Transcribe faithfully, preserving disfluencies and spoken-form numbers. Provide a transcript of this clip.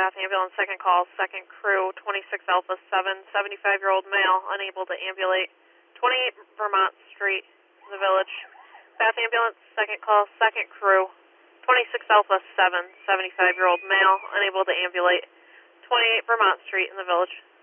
Bath Ambulance, second call, second crew, twenty-six Alpha seven, seventy-five-year-old male, unable to ambulate, twenty-eight Vermont Street, in the village. Bath Ambulance, second call, second crew, twenty-six Alpha seven, seventy-five-year-old male, unable to ambulate, twenty-eight Vermont Street in the village.